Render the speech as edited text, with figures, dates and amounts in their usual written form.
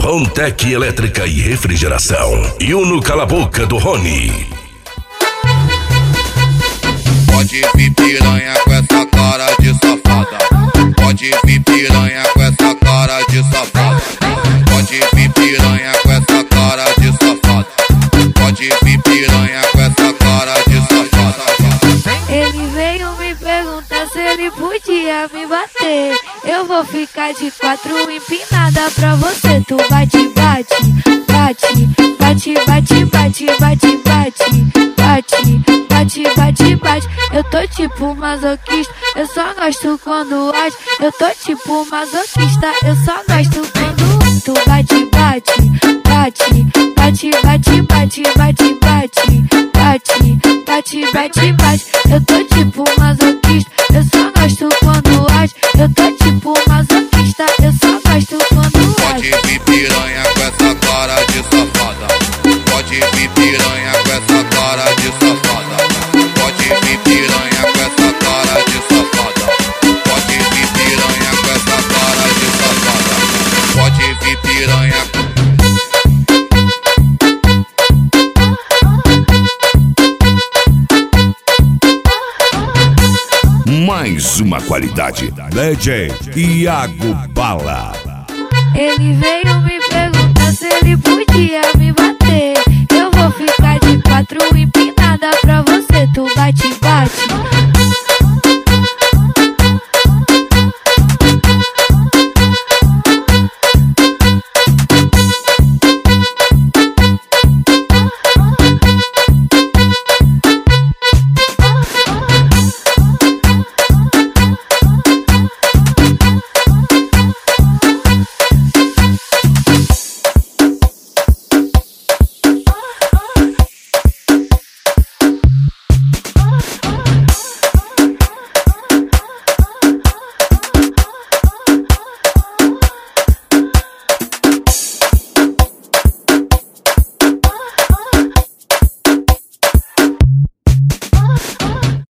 Rontec Elétrica e Refrigeração. E o No Cala Boca do Rony. Pode vir piranha com essa cara de safada. Pode vir piranha com essa cara de safada. Pode vir piranha com essa cara de safada. Pode vir piranha com essa cara de safada. Ele veio me perguntar se ele podia me bater. Eu vou ficar de quatro empinada pra você. Tu bate, bate, bate, bate, bate, bate, bate, bate, bate, bate, bate, bate. Eu tô tipo masoquista, eu só gosto quando age. Eu tô tipo masoquista, eu só gosto quando tu bate, bate, bate, bate, bate, bate, bate, bate, bate, bate, bate, bate. Eu tô tipo masoquista, eu só gosto quando age. Eu tô tipo masoquista, eu só gosto quando age. Pode vir piranha com essa cara de safada. Pode vir piranha com essa cara de safada. Pode vir piranha com essa cara de safada. Pode vir piranha com essa cara de safada. Pode vir piranha. Mais uma qualidade. DJ Iago Bala. Ele veio me perguntar se ele podia me bater.